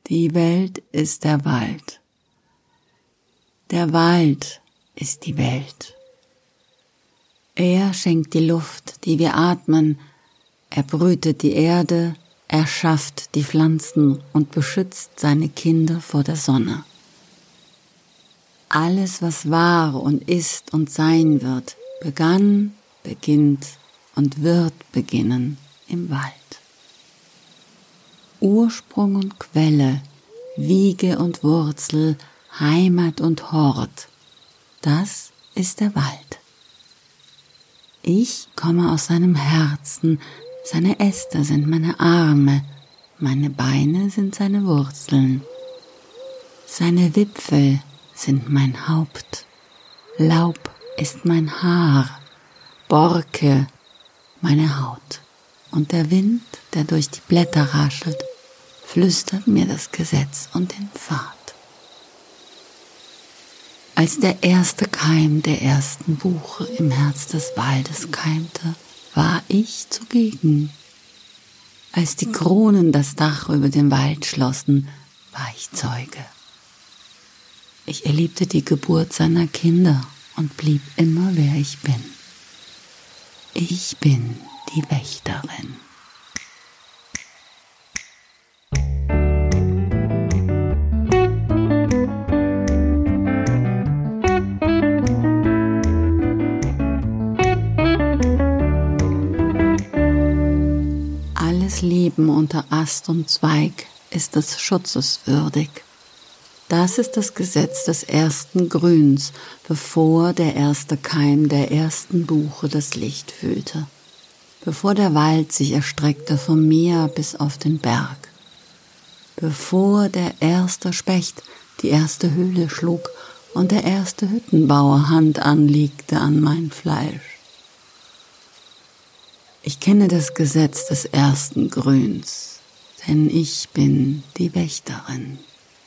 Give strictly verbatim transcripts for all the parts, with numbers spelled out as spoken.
Die Welt ist der Wald. Der Wald ist die Welt. Er schenkt die Luft, die wir atmen, er brütet die Erde, er schafft die Pflanzen und beschützt seine Kinder vor der Sonne. Alles, was war und ist und sein wird, begann, beginnt und wird beginnen im Wald. Ursprung und Quelle, Wiege und Wurzel, Heimat und Hort, das ist der Wald. Ich komme aus seinem Herzen, seine Äste sind meine Arme, meine Beine sind seine Wurzeln. Seine Wipfel sind mein Haupt, Laub ist mein Haar, Borke meine Haut. Und der Wind, der durch die Blätter raschelt, flüstert mir das Gesetz und den Pfad. Als der erste Keim der ersten Buche im Herz des Waldes keimte, war ich zugegen. Als die Kronen das Dach über dem Wald schlossen, war ich Zeuge. Ich erlebte die Geburt seiner Kinder und blieb immer, wer ich bin. Ich bin die Wächterin. Alles Leben unter Ast und Zweig ist des Schutzes würdig. Das ist das Gesetz des ersten Grüns, bevor der erste Keim der ersten Buche das Licht fühlte, bevor der Wald sich erstreckte vom Meer bis auf den Berg, bevor der erste Specht die erste Höhle schlug und der erste Hüttenbauer Hand anlegte an mein Fleisch. Ich kenne das Gesetz des ersten Grüns, denn ich bin die Wächterin.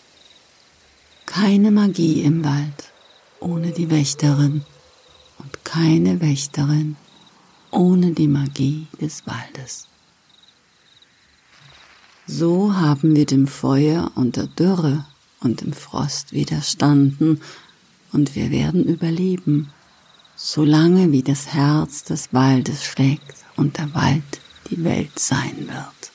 Keine Magie im Wald ohne die Wächterin und keine Wächterin ohne die Magie des Waldes. So haben wir dem Feuer und der Dürre und dem Frost widerstanden und wir werden überleben, solange wie das Herz des Waldes schlägt und der Wald die Welt sein wird.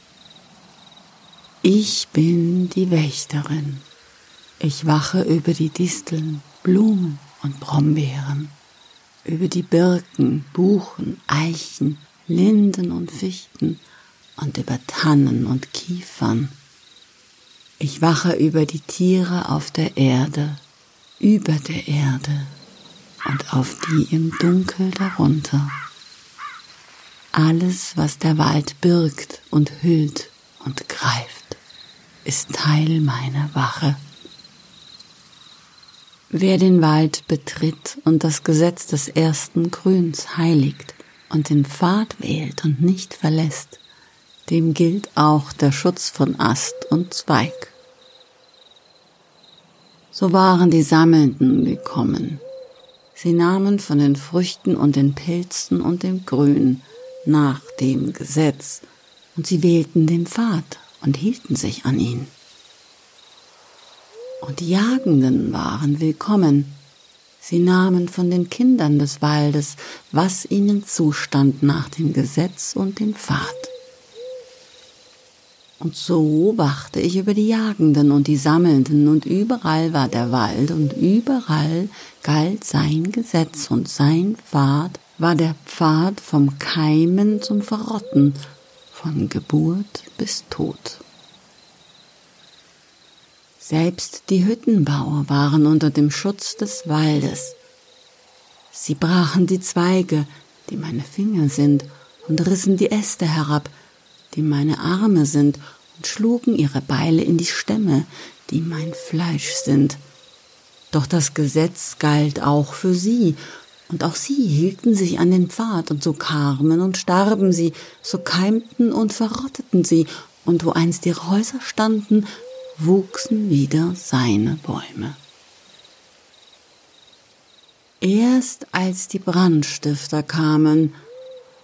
Ich bin die Wächterin. Ich wache über die Disteln, Blumen und Brombeeren, über die Birken, Buchen, Eichen, Linden und Fichten und über Tannen und Kiefern. Ich wache über die Tiere auf der Erde, über der Erde und auf die im Dunkel darunter. Alles, was der Wald birgt und hüllt und greift, ist Teil meiner Wache. Wer den Wald betritt und das Gesetz des ersten Grüns heiligt und den Pfad wählt und nicht verlässt, dem gilt auch der Schutz von Ast und Zweig. So waren die Sammelnden gekommen. Sie nahmen von den Früchten und den Pilzen und dem Grün nach dem Gesetz, und sie wählten den Pfad und hielten sich an ihn. Und die Jagenden waren willkommen. Sie nahmen von den Kindern des Waldes, was ihnen zustand nach dem Gesetz und dem Pfad. Und so wachte ich über die Jagenden und die Sammelnden, und überall war der Wald, und überall galt sein Gesetz, und sein Pfad war der Pfad vom Keimen zum Verrotten, von Geburt bis Tod. Selbst die Hüttenbauer waren unter dem Schutz des Waldes. Sie brachen die Zweige, die meine Finger sind, und rissen die Äste herab, die meine Arme sind, und schlugen ihre Beile in die Stämme, die mein Fleisch sind. Doch das Gesetz galt auch für sie, und auch sie hielten sich an den Pfad, und so kamen und starben sie, so keimten und verrotteten sie, und wo einst ihre Häuser standen, wuchsen wieder seine Bäume. Erst als die Brandstifter kamen,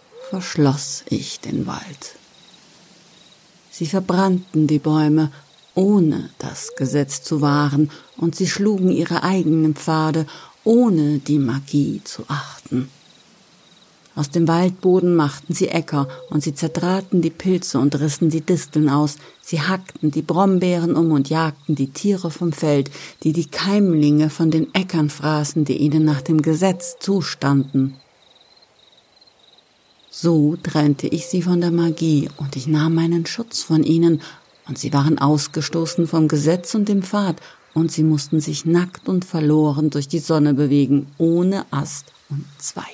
verschloss ich den Wald. Sie verbrannten die Bäume ohne das Gesetz zu wahren, und sie schlugen ihre eigenen Pfade, ohne die Magie zu achten. Aus dem Waldboden machten sie Äcker, und sie zertraten die Pilze und rissen die Disteln aus. Sie hackten die Brombeeren um und jagten die Tiere vom Feld, die die Keimlinge von den Äckern fraßen, die ihnen nach dem Gesetz zustanden. So trennte ich sie von der Magie, und ich nahm meinen Schutz von ihnen, und sie waren ausgestoßen vom Gesetz und dem Pfad, und sie mussten sich nackt und verloren durch die Sonne bewegen, ohne Ast und Zweig.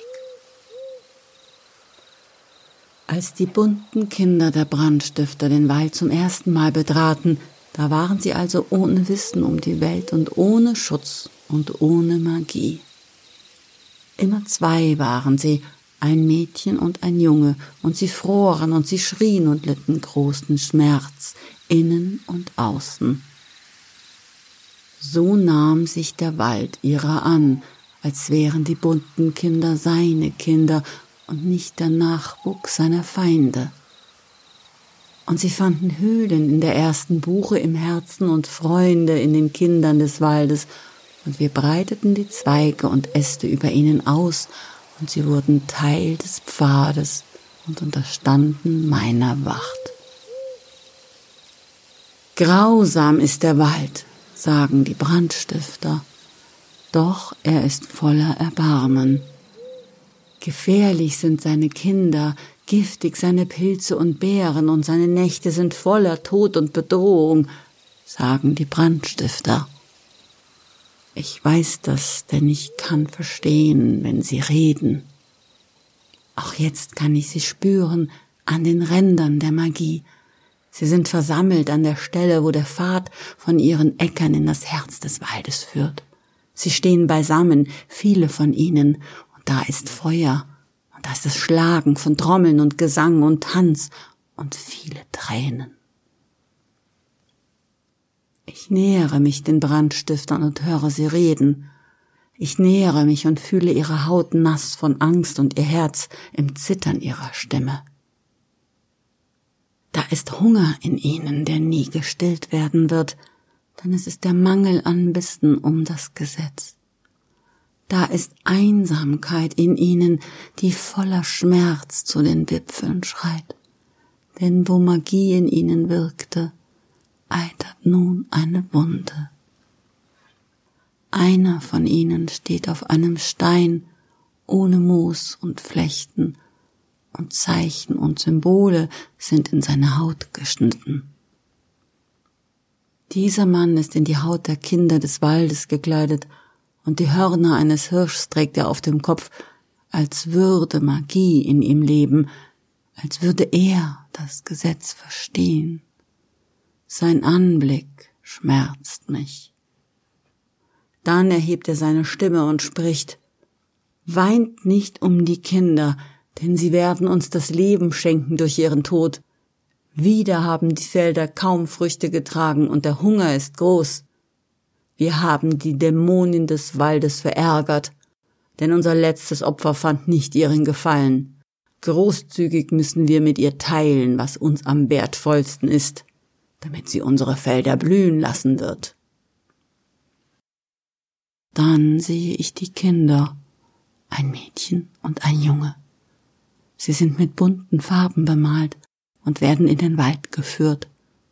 Als die bunten Kinder der Brandstifter den Wald zum ersten Mal betraten, da waren sie also ohne Wissen um die Welt und ohne Schutz und ohne Magie. Immer zwei waren sie, ein Mädchen und ein Junge, und sie froren und sie schrien und litten großen Schmerz, innen und außen. So nahm sich der Wald ihrer an, als wären die bunten Kinder seine Kinder und nicht der Nachwuchs seiner Feinde. Und sie fanden Höhlen in der ersten Buche im Herzen und Freunde in den Kindern des Waldes, und wir breiteten die Zweige und Äste über ihnen aus, und sie wurden Teil des Pfades und unterstanden meiner Wacht. Grausam ist der Wald, sagen die Brandstifter, doch er ist voller Erbarmen. Gefährlich sind seine Kinder, giftig seine Pilze und Beeren, und seine Nächte sind voller Tod und Bedrohung, sagen die Brandstifter. Ich weiß das, denn ich kann verstehen, wenn sie reden. Auch jetzt kann ich sie spüren an den Rändern der Magie. Sie sind versammelt an der Stelle, wo der Pfad von ihren Äckern in das Herz des Waldes führt. Sie stehen beisammen, viele von ihnen, da ist Feuer, und da ist das Schlagen von Trommeln und Gesang und Tanz und viele Tränen. Ich nähere mich den Brandstiftern und höre sie reden. Ich nähere mich und fühle ihre Haut nass von Angst und ihr Herz im Zittern ihrer Stimme. Da ist Hunger in ihnen, der nie gestillt werden wird, denn es ist der Mangel an Wissen um das Gesetz. Da ist Einsamkeit in ihnen, die voller Schmerz zu den Wipfeln schreit. Denn wo Magie in ihnen wirkte, eitert nun eine Wunde. Einer von ihnen steht auf einem Stein, ohne Moos und Flechten, und Zeichen und Symbole sind in seine Haut geschnitten. Dieser Mann ist in die Haut der Kinder des Waldes gekleidet, und die Hörner eines Hirschs trägt er auf dem Kopf, als würde Magie in ihm leben, als würde er das Gesetz verstehen. Sein Anblick schmerzt mich. Dann erhebt er seine Stimme und spricht: Weint nicht um die Kinder, denn sie werden uns das Leben schenken durch ihren Tod. Wieder haben die Felder kaum Früchte getragen und der Hunger ist groß. Wir haben die Dämonin des Waldes verärgert, denn unser letztes Opfer fand nicht ihren Gefallen. Großzügig müssen wir mit ihr teilen, was uns am wertvollsten ist, damit sie unsere Felder blühen lassen wird. Dann sehe ich die Kinder, ein Mädchen und ein Junge. Sie sind mit bunten Farben bemalt und werden in den Wald geführt.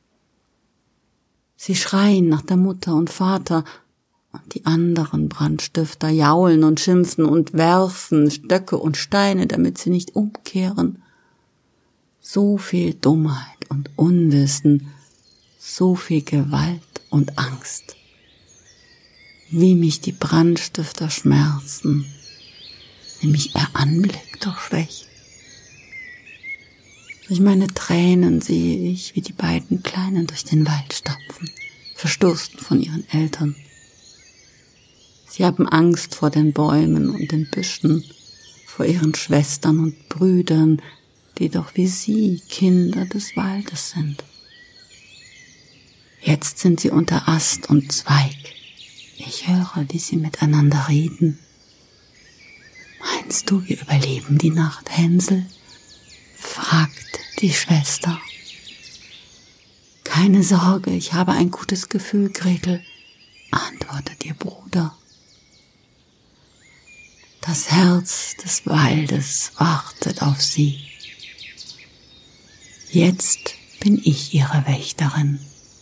Sie schreien nach der Mutter und Vater, und die anderen Brandstifter jaulen und schimpfen und werfen Stöcke und Steine, damit sie nicht umkehren. So viel Dummheit und Unwissen, so viel Gewalt und Angst. Wie mich die Brandstifter schmerzen, wie mich ihr Anblick durchschwächt. Durch meine Tränen sehe ich, wie die beiden Kleinen durch den Wald stapfen, verstoßen von ihren Eltern. Sie haben Angst vor den Bäumen und den Büschen, vor ihren Schwestern und Brüdern, die doch wie sie Kinder des Waldes sind. Jetzt sind sie unter Ast und Zweig. Ich höre, wie sie miteinander reden. Meinst du, wir überleben die Nacht, Hänsel? Fragt die Schwester. Keine Sorge, ich habe ein gutes Gefühl, Gretel, antwortet ihr Bruder. Das Herz des Waldes wartet auf sie. Jetzt bin ich ihre Wächterin.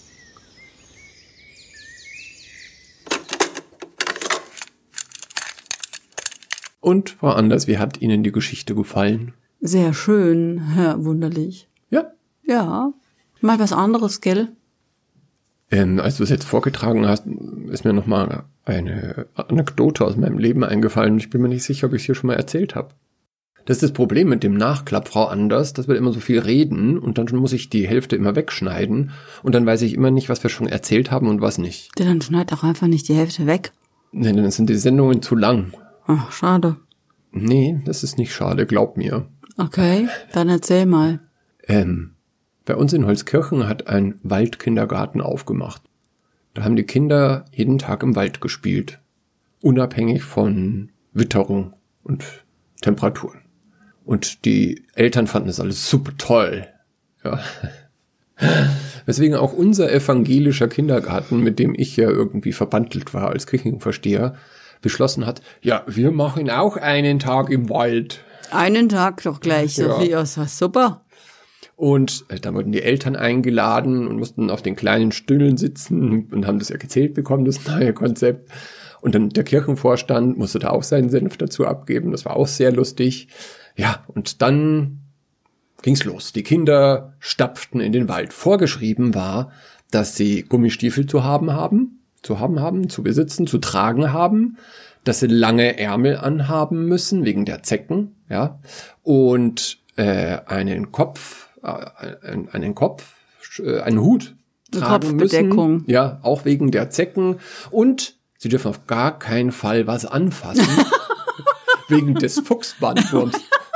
Und Frau Anders, wie hat Ihnen die Geschichte gefallen? Sehr schön, Herr Wunderlich. Ja. Ja, mal was anderes, gell? Ähm, als du es jetzt vorgetragen hast, ist mir nochmal eine Anekdote aus meinem Leben eingefallen. Ich bin mir nicht sicher, ob ich es hier schon mal erzählt habe. Das ist das Problem mit dem Nachklapp, Frau Anders, dass wir immer so viel reden und dann muss ich die Hälfte immer wegschneiden und dann weiß ich immer nicht, was wir schon erzählt haben und was nicht. Ja, dann schneid doch einfach nicht die Hälfte weg. Nee, dann sind die Sendungen zu lang. Ach, schade. Nee, das ist nicht schade, glaub mir. Okay, dann erzähl mal. Ähm, bei uns in Holzkirchen hat ein Waldkindergarten aufgemacht. Da haben die Kinder jeden Tag im Wald gespielt. Unabhängig von Witterung und Temperaturen. Und die Eltern fanden das alles super toll. Ja. Weswegen auch unser evangelischer Kindergarten, mit dem ich ja irgendwie verbandelt war als Kirchenvorsteher, beschlossen hat, ja, wir machen auch einen Tag im Wald. Einen Tag doch gleich, Sophie, ja. Das war super. Und äh, da wurden die Eltern eingeladen und mussten auf den kleinen Stühlen sitzen und haben das ja gezählt bekommen, das neue Konzept. Und dann der Kirchenvorstand musste da auch seinen Senf dazu abgeben. Das war auch sehr lustig. Ja, und dann ging's los. Die Kinder stapften in den Wald. Vorgeschrieben war, dass sie Gummistiefel zu haben haben, zu haben haben, zu besitzen, zu tragen haben, dass sie lange Ärmel anhaben müssen wegen der Zecken, ja, und äh, einen Kopf, äh, einen Kopf, äh, einen Hut tragen müssen, ja, auch wegen der Zecken, und sie dürfen auf gar keinen Fall was anfassen wegen des Fuchsbandwurms.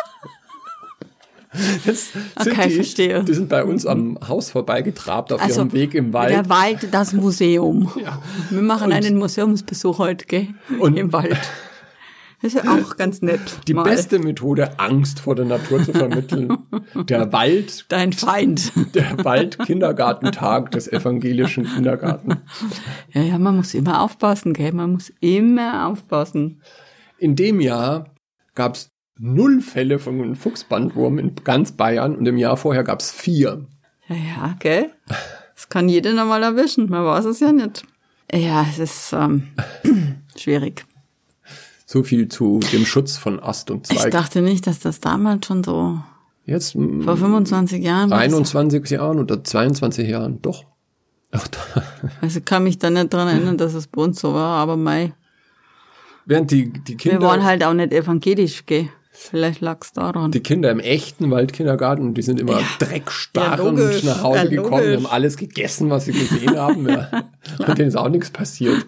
Jetzt okay, die, verstehe. Die sind bei uns am Haus vorbeigetrabt auf also, ihrem Weg im Wald. Der Wald, das Museum. Ja. Wir machen und, einen Museumsbesuch heute, gell? Und, im Wald. Das ist ja auch ganz nett. Die mal. beste Methode, Angst vor der Natur zu vermitteln. Der Wald. Dein Feind. Der Wald-Kindergartentag des evangelischen Kindergartens. Ja, ja, man muss immer aufpassen, gell? Man muss immer aufpassen. In dem Jahr gab's null Fälle von einem Fuchsbandwurm in ganz Bayern und im Jahr vorher gab's vier. Ja, ja, gell? Das kann jeder noch mal erwischen, man weiß es ja nicht. Ja, es ist ähm, schwierig. So viel zu dem Schutz von Ast und Zweig. Ich dachte nicht, dass das damals schon so Jetzt vor fünfundzwanzig Jahren war. einundzwanzig Jahren oder zweiundzwanzig Jahren, doch. Ach, also ich kann mich da nicht dran erinnern, dass es bei uns so war, aber mei. Während die, die Kinder... Wir waren halt auch nicht evangelisch, gell? Vielleicht lag's daran. Die Kinder im echten Waldkindergarten, die sind immer ja. dreckstarrend ja, logisch. nach Hause ja, gekommen, die haben alles gegessen, was sie gesehen haben. Ja. Und denen ist auch nichts passiert.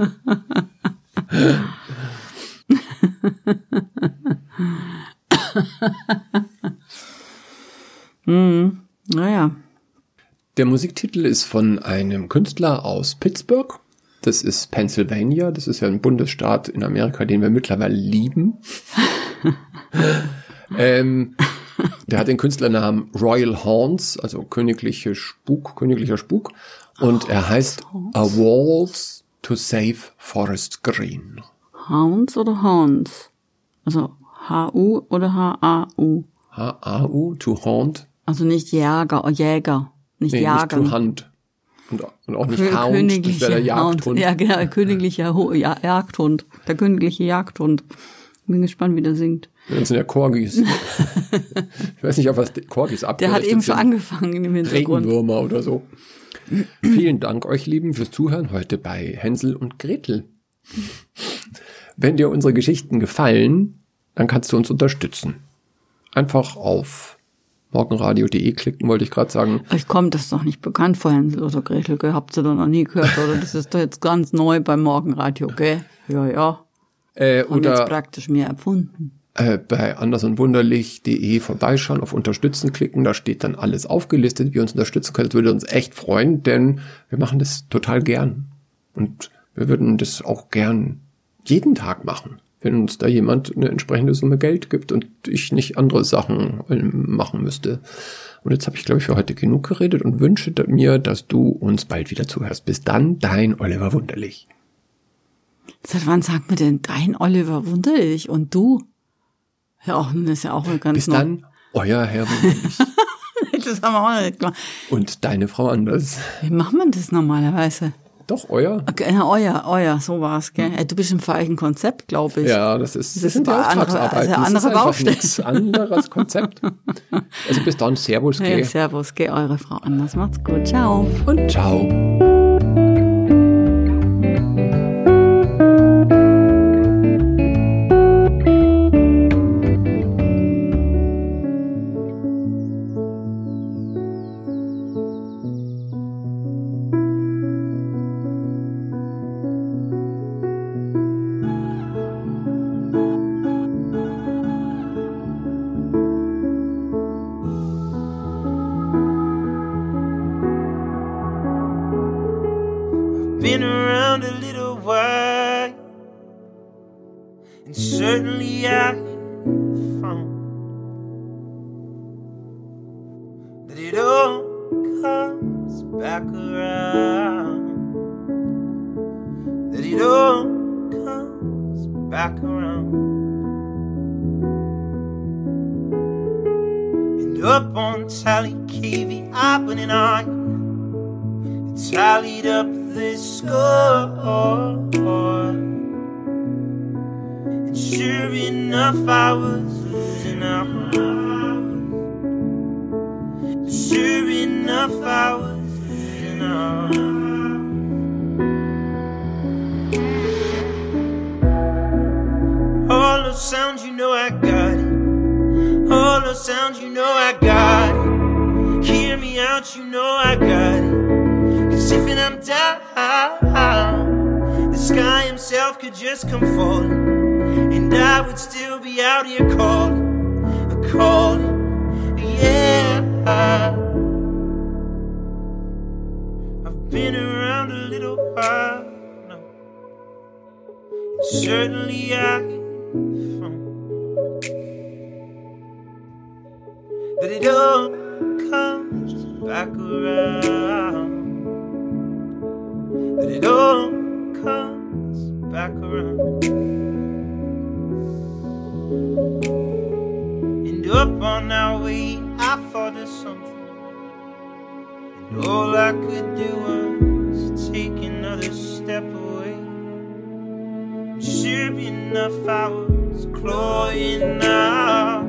hm, naja. Der Musiktitel ist von einem Künstler aus Pittsburgh. Das ist Pennsylvania. Das ist ja ein Bundesstaat in Amerika, den wir mittlerweile lieben. ähm, der hat den Künstlernamen Royal Haunts, also königliche Spuk, königlicher Spuk. Und er heißt A Waltz to Save Forest Green. Hounds oder Haunts? Also H U oder H A U? H A U, to haunt. Also nicht Jäger, Jäger, nicht nee, Jagen. Nicht to hunt. Und, und auch nicht Kö- Hound, das wäre der Jagdhund. Hound. Ja, genau, königlicher Ho- ja, Jagdhund. Der königliche Jagdhund. Bin gespannt, wie der singt. Das sind ja Corgis. Ich weiß nicht, auf was Corgis abgerichtet sind. Der hat eben schon angefangen im Hintergrund. Regenwürmer oder so. Vielen Dank euch Lieben fürs Zuhören heute bei Hänsel und Gretel. Wenn dir unsere Geschichten gefallen, dann kannst du uns unterstützen. Einfach auf morgenradio punkt de klicken, wollte ich gerade sagen. Euch kommt das doch nicht bekannt vor, Hänsel oder Gretel, gell? Habt ihr doch noch nie gehört, oder? Das ist doch jetzt ganz neu beim Morgenradio, gell? Ja, ja. Äh, Haben oder jetzt praktisch mehr erfunden. Äh, bei andersundwunderlich punkt de vorbeischauen, auf Unterstützen klicken, da steht dann alles aufgelistet, wie ihr uns unterstützen könnt. Das würde uns echt freuen, denn wir machen das total gern. Und wir würden das auch gern jeden Tag machen. wenn uns da jemand eine entsprechende Summe Geld gibt und ich nicht andere Sachen machen müsste. Und jetzt habe ich, glaube ich, für heute genug geredet und wünsche mir, dass du uns bald wieder zuhörst. Bis dann, dein Oliver Wunderlich. Seit wann sagt mir denn dein Oliver Wunderlich und du? Ja, das ist ja auch ganz Bis dann, euer Herr Wunderlich. Das haben wir auch nicht gemacht. Und deine Frau Anders. Wie macht man das normalerweise? Doch, euer. Okay, na, euer, euer, so war's, gell? Du bist im falschen Konzept, glaube ich. Ja, das ist, das, das sind die Auftragsarbeiten. Das ist eine andere Baustelle. Das ist ein anderes Konzept. Also bis dann, Servus, gell? Ja, servus, gell, eure Frau Anders. Macht's gut, ciao. Und ciao. Been around a little while, and certainly I found that it all comes back around, that it all comes back around. And up on Tally K V, I went and I tallied up this score, and sure enough I was losing out. Sure enough I was losing out. All those sounds, you know I got it. All those sounds, you know I got it. Hear me out, you know I got it. Cause if I'm down, the sky himself could just come falling, and I would still be out here calling, calling, yeah. I've been around a little while now, and certainly I found that it all comes back around, that it all comes back around. And up on our way I thought of something, and all I could do was take another step away. And sure enough I was clawing out.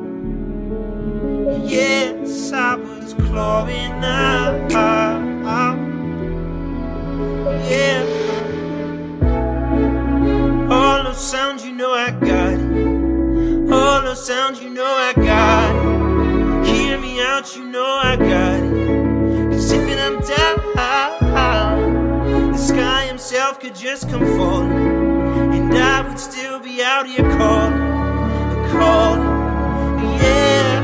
Yes, I was clawing out. Yeah. All those sounds, you know I got it. All those sounds, you know I got it. Hear me out, you know I got it. Cause if I'm down, the sky himself could just come falling, and I would still be out here calling, calling, yeah.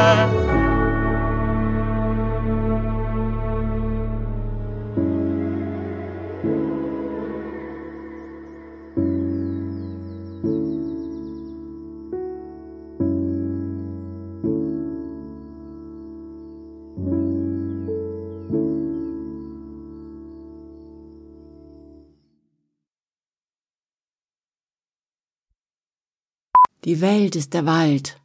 Die Welt ist der Wald.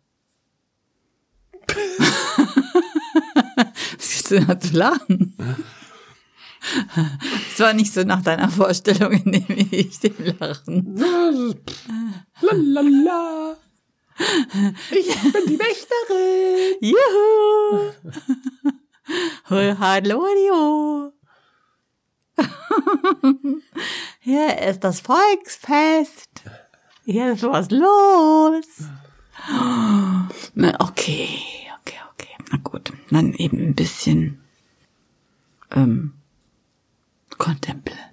Was ist denn da zu lachen? Es war nicht so nach deiner Vorstellung, in dem ich dem lachen. Lalala. Ich bin die Wächterin. Juhu. Hallo. Hier ist das Volksfest. Hier ist was los. Na, okay, okay, okay. Na gut, dann eben ein bisschen ähm, Contemple.